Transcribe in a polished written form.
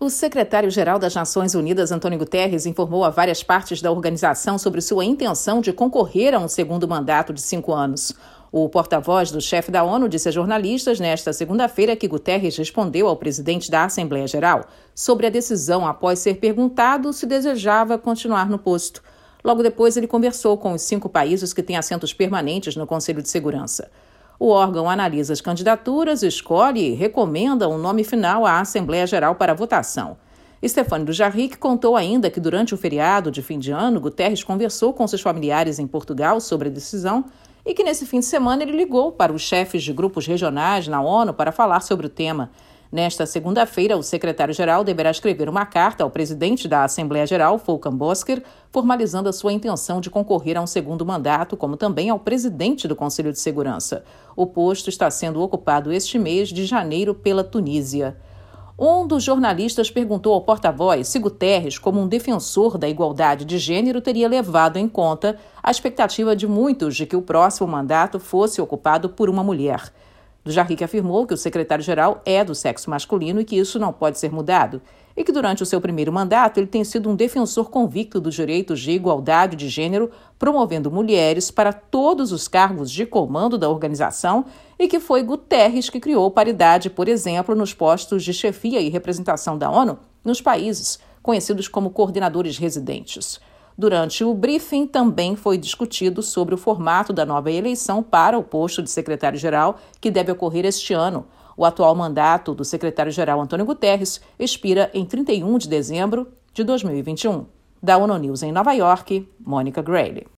O secretário-geral das Nações Unidas, Antônio Guterres, informou a várias partes da organização sobre sua intenção de concorrer a um segundo mandato de 5 anos. O porta-voz do chefe da ONU disse a jornalistas nesta segunda-feira que Guterres respondeu ao presidente da Assembleia Geral sobre a decisão após ser perguntado se desejava continuar no posto. Logo depois, ele conversou com os 5 países que têm assentos permanentes no Conselho de Segurança. O órgão analisa as candidaturas, escolhe e recomenda um nome final à Assembleia Geral para votação. Stéphane Dujarric contou ainda que durante o feriado de fim de ano, Guterres conversou com seus familiares em Portugal sobre a decisão e que nesse fim de semana ele ligou para os chefes de grupos regionais na ONU para falar sobre o tema. Nesta segunda-feira, o secretário-geral deverá escrever uma carta ao presidente da Assembleia Geral, Volkan Bozkır, formalizando a sua intenção de concorrer a um segundo mandato, como também ao presidente do Conselho de Segurança. O posto está sendo ocupado este mês de janeiro pela Tunísia. Um dos jornalistas perguntou ao porta-voz se Guterres, como um defensor da igualdade de gênero, teria levado em conta a expectativa de muitos de que o próximo mandato fosse ocupado por uma mulher. Dujarric afirmou que o secretário-geral é do sexo masculino e que isso não pode ser mudado, e que durante o seu primeiro mandato ele tem sido um defensor convicto dos direitos de igualdade de gênero, promovendo mulheres para todos os cargos de comando da organização e que foi Guterres que criou paridade, por exemplo, nos postos de chefia e representação da ONU nos países conhecidos como coordenadores residentes. Durante o briefing, também foi discutido sobre o formato da nova eleição para o posto de secretário-geral, que deve ocorrer este ano. O atual mandato do secretário-geral Antônio Guterres expira em 31 de dezembro de 2021. Da ONU News em Nova York, Mônica Grayle.